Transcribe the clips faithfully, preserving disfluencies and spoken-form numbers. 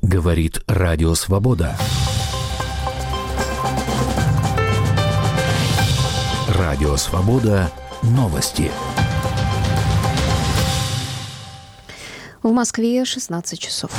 Говорит Радио Свобода. Радио Свобода. Новости. В Москве шестнадцать часов.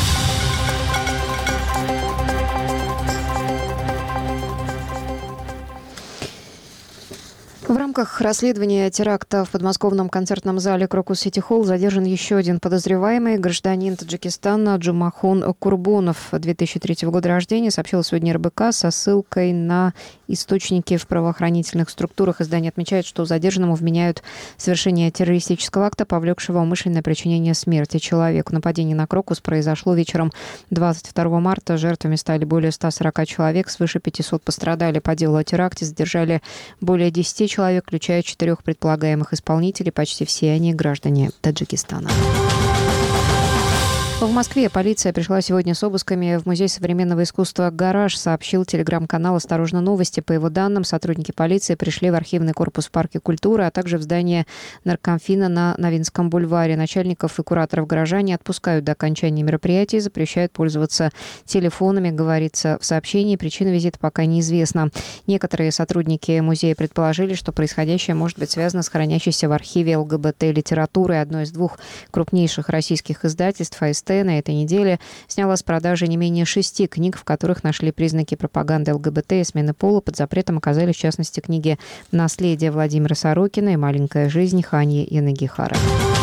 В рамках расследования теракта в подмосковном концертном зале «Крокус Сити Холл» задержан еще один подозреваемый, гражданин Таджикистана Джумахон Курбонов, две тысячи третьего года рождения, сообщил сегодня эр бэ ка со ссылкой на источники в правоохранительных структурах. Издание отмечает, что задержанному вменяют совершение террористического акта, повлекшего умышленное причинение смерти человеку. Нападение на «Крокус» произошло вечером двадцать второго марта. Жертвами стали более ста сорока человек, свыше пятисот пострадали. По делу о теракте задержали более десяти человек. Человек, включая четырех предполагаемых исполнителей, почти все они граждане Таджикистана. В Москве полиция пришла сегодня с обысками в Музей современного искусства «Гараж», сообщил телеграм-канал «Осторожно, новости». По его данным, сотрудники полиции пришли в архивный корпус в Парке культуры, а также в здание наркомфина на Новинском бульваре. Начальников и кураторов «Гаража» не отпускают до окончания мероприятия, запрещают пользоваться телефонами, говорится в сообщении. Причина визита пока неизвестна. Некоторые сотрудники музея предположили, что происходящее может быть связано с хранящейся в архиве эл гэ бэ тэ литературой. Одно из двух крупнейших российских издательств «а эс тэ» на этой неделе сняла с продажи не менее шести книг, в которых нашли признаки пропаганды эл гэ бэ тэ и смены пола. Под запретом оказались, в частности, книги «Наследие» Владимира Сорокина и «Маленькая жизнь» Ханьи Янагихара.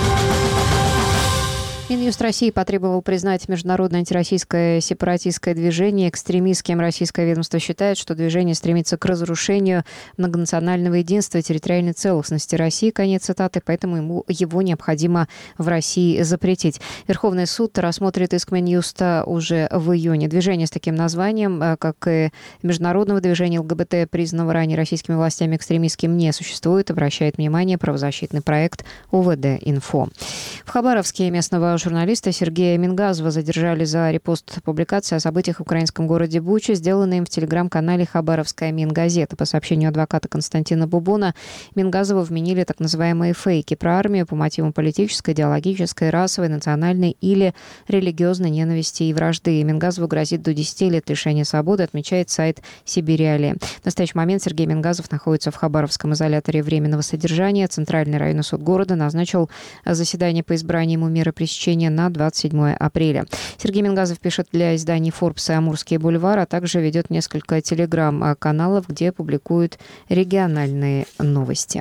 Минюст России потребовал признать международное антироссийское сепаратистское движение экстремистским. Российское ведомство считает, что движение стремится к разрушению многонационального единства и территориальной целостности России. Конец цитаты. Поэтому ему, его необходимо в России запретить. Верховный суд рассмотрит иск Минюста уже в июне. Движение с таким названием, как и международного движения эл гэ бэ тэ, признанного ранее российскими властями экстремистским, не существует, обращает внимание правозащитный проект о вэ дэ инфо. В Хабаровске местного журналиста Сергея Мингазова задержали за репост публикации о событиях в украинском городе Буча, сделанной им в телеграм-канале «Хабаровская Мингазета». По сообщению адвоката Константина Бубона, Мингазову вменили так называемые фейки про армию по мотивам политической, идеологической, расовой, национальной или религиозной ненависти и вражды. Мингазову грозит до десяти лет лишения свободы, отмечает сайт «Сибириалия». В настоящий момент Сергей Мингазов находится в Хабаровском изоляторе временного содержания. Центральный районный суд города назначил заседание по избранию ему меры пресечения на двадцать седьмое апреля. Сергей Мингазов пишет для изданий «Форбс» и «Амурский бульвар», а также ведет несколько телеграм-каналов, где публикует региональные новости.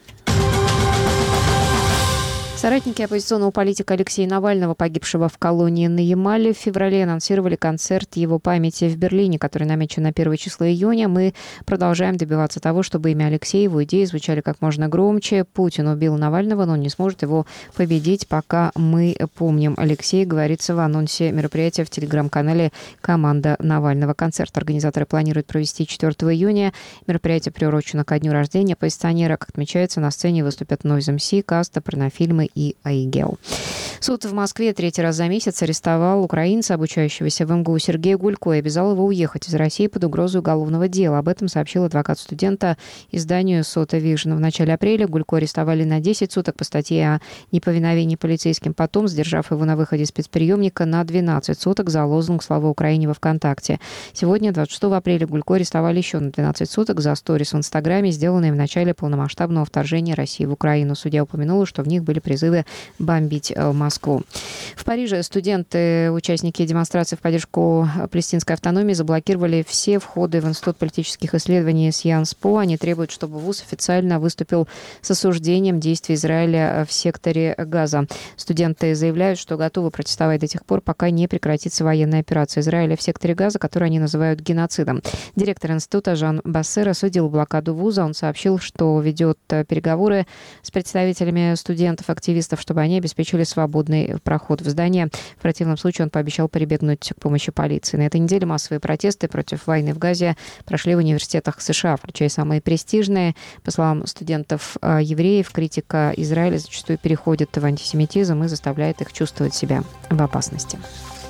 Соратники оппозиционного политика Алексея Навального, погибшего в колонии на Ямале, в феврале анонсировали концерт его памяти в Берлине, который намечен на первое число июня. Мы продолжаем добиваться того, чтобы имя Алексея, его идеи звучали как можно громче. Путин убил Навального, но он не сможет его победить, пока мы помним Алексея, говорится в анонсе мероприятия в телеграм-канале «Команда Навального». Концерт организаторы планируют провести четвёртого июня. Мероприятие приурочено ко дню рождения оппозиционера. Как отмечается, на сцене выступят Noise эм си, Каста, Порнофильмы и Айгел. Суд в Москве третий раз за месяц арестовал украинца, обучающегося в эм гэ у Сергея Гулько, и обязал его уехать из России под угрозой уголовного дела. Об этом сообщил адвокат студента изданию «Сота Вижн». В начале апреля Гулько арестовали на десять суток по статье о неповиновении полицейским, потом, сдержав его на выходе из спецприемника, на двенадцать суток за лозунг «Слава Украине» во ВКонтакте. Сегодня, двадцать шестого апреля, Гулько арестовали еще на двенадцать суток за сторис в Инстаграме, сделанные в начале полномасштабного вторжения России в Украину. Судья упомянула, что в них были призывы бомбить Москву. В Париже студенты, участники демонстрации в поддержку палестинской автономии, заблокировали все входы в Институт политических исследований Сьянс По. Они требуют, чтобы вуз официально выступил с осуждением действий Израиля в секторе Газа. Студенты заявляют, что готовы протестовать до тех пор, пока не прекратится военная операция Израиля в секторе Газа, которую они называют геноцидом. Директор института Жан Бассер осудил блокаду вуза. Он сообщил, что ведет переговоры с представителями студентов, активистов, чтобы они обеспечили свободный проход в здание. В противном случае он пообещал прибегнуть к помощи полиции. На этой неделе массовые протесты против войны в Газе прошли в университетах США, включая самые престижные. По словам студентов евреев, критика Израиля зачастую переходит в антисемитизм и заставляет их чувствовать себя в опасности.